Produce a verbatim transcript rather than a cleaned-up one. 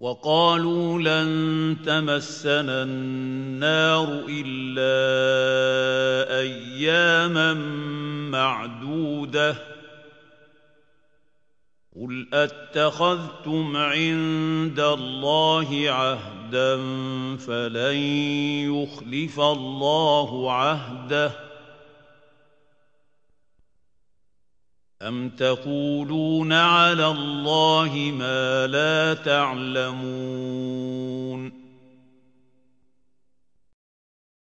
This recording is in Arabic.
وقالوا لن تمسنا النار إلا أياما معدودة قل أتخذتم عند الله عهدا فلن يخلف الله عهده أم تقولون على الله ما لا تعلمون